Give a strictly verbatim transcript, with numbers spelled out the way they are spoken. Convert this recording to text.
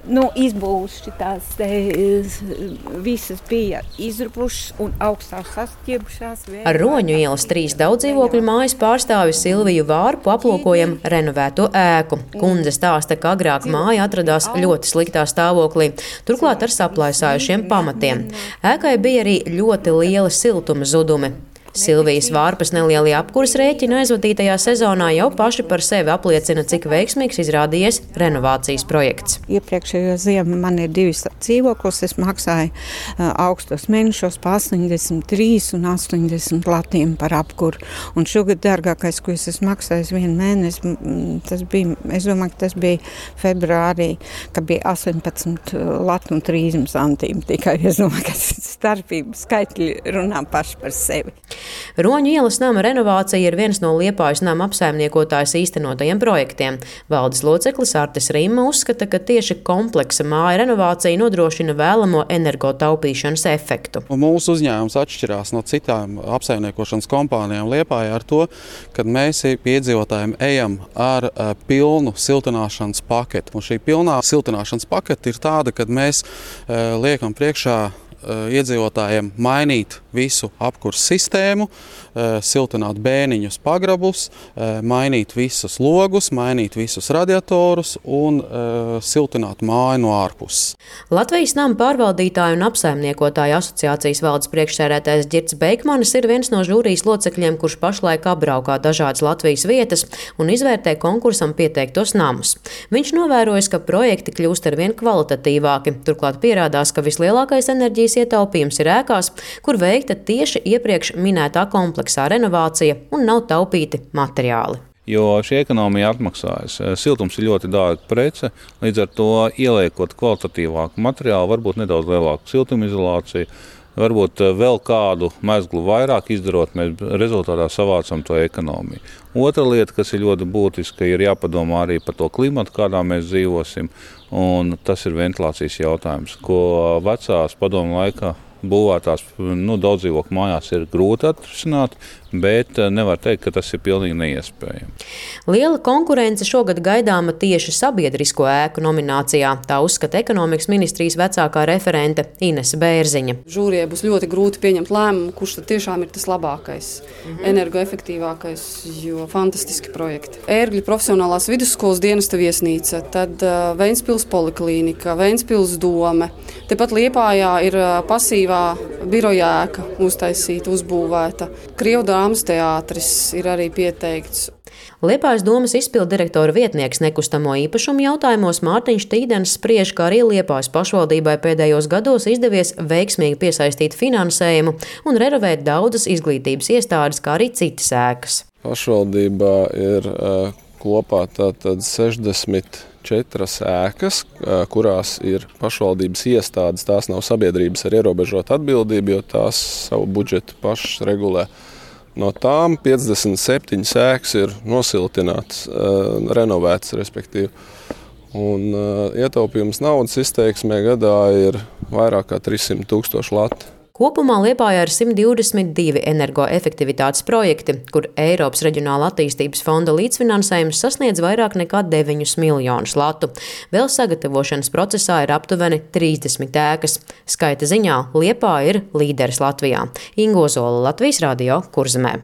Nu, izbūves šitās te visas bija izrupušas un augstās sastiebušās. Ar Roņu ielas trīs daudzdzīvokļu mājas pārstāvi Silviju Vārpu aplūkojam renovēto ēku. Kundze stāsta, ka agrāk māja atradās ļoti sliktā stāvoklī, turklāt ar saplaisājušiem pamatiem. Ēkai bija arī ļoti lieli siltuma zudumi. Silvijas Vārpas nelielie apkures rēķini aizvadītajā sezonā jau paši par sevi apliecina, cik veiksmīgs izrādījies renovācijas projekts. Iepriekšējo ziemu man ir divi dzīvoklis, es maksāju uh, augstos mēnešos pa astoņdesmit trīs un astoņdesmit latiem par apkuru. Un šogad dārgākais, ko es esmu maksājis vienu mēnesi, tas bija, es domāju, ka tas bija februārī, ka bija astoņpadsmit lati un trīsdesmit santīmi tikai. Es domāju, ka starpības skaitļi runā paši par sevi. Roņu ielas nama renovācija ir viens no Liepājas nama apsaimniekotājas īstenotajiem projektiem. Valdes loceklis Artis Rimma uzskata, ka tieši kompleksa māja renovācija nodrošina vēlamo energotaupīšanas efektu. Mūsu uzņēmums atšķirās no citām apsaimniekošanas kompānijām Liepājā ar to, ka mēs piedzīvotājiem ejam ar uh, pilnu siltināšanas paketi. Un šī pilnā siltināšanas paketi ir tāda, ka mēs uh, liekam priekšā iedzīvotājiem mainīt visu apkurs sistēmu, siltināt bēniņus pagrabus, mainīt visus logus, mainīt visus radiatorus un siltināt māju no ārpuses. Latvijas nama pārvaldītāju un apsaimniekotāju asociācijas valdes priekšsēdētājs Ģirds Beikmanis ir viens no žūrijas locekļiem, kurš pašlaik apbraukā dažādas Latvijas vietas un izvērtē konkursam pieteiktos namus. Viņš novērojis, ka projekti kļūst arvien kvalitatīvāki, turklāt pierādās, ka vislielākais enerģijas ietaupījums ir ēkās, kur veikta tieši iepriekš minētā kompleksā renovācija un nav taupīti materiāli. Jo šī ekonomija atmaksājas. Siltums ir ļoti dārga prece, līdz ar to ieliekot kvalitatīvāku materiālu, varbūt nedaudz lielāku siltumizolāciju, varbūt vēl kādu mezglu vairāk izdarot, mēs rezultātā savācam to ekonomiju. Otra lieta, kas ir ļoti būtiska, ir jāpadomā arī par to klimatu, kādā mēs dzīvosim, un tas ir ventilācijas jautājums, ko vecās padomu laikā būvētās nu, daudzdzīvokļu mājās ir grūti atrisināt, bet nevar teikt, ka tas ir pilnīgi neiespējami. Liela konkurence šogad gaidāma tieši sabiedrisko ēku nominācijā. Tā uzskata ekonomikas ministrijas vecākā referente Inese Bērziņa. Žūrijai būs ļoti grūti pieņemt lēmumu, kurš tad tiešām ir tas labākais, mhm. energoefektīvākais, jo fantastiski projekti. Ērgļu profesionālās vidusskolas dienesta viesnīca, tad uh, Ventspils poliklīnika, Ventspils dome. Tepat Liepājā ir uh, pasīvā biroja ēka uztaisīta, uzbūvēta. Krievu dāmas teātris ir arī pieteikts. Liepājas domas izpilddirektora vietnieks nekustamo īpašumu jautājumos Mārtiņš Tīdens spriež, ka arī Liepājas pašvaldībai pēdējos gados izdevies veiksmīgi piesaistīt finansējumu un renovēt daudzas izglītības iestādes, kā arī citas ēkas. Pašvaldībā ir uh, kopā tātad sešdesmit četras ēkas, kurās ir pašvaldības iestādes. Tās nav sabiedrības ar ierobežotu atbildību, jo tās savu budžetu pašas regulē. No tām piecdesmit septiņas ēkas ir nosiltināts, renovēts, respektīvi. Un ietaupījums naudas izteiksmē gadā ir vairāk kā trīs simti tūkstoši lati. Kopumā Liepājā ir simt divdesmit divi energoefektivitātes projekti, kur Eiropas Reģionāla attīstības fonda līdzfinansējums sasniedz vairāk nekā deviņus miljonus latu. Vēl sagatavošanas procesā ir aptuveni trīsdesmit ēkas. Skaita ziņā Liepāja ir līderis Latvijā. Inga Ozola, Latvijas radio, Kurzemē.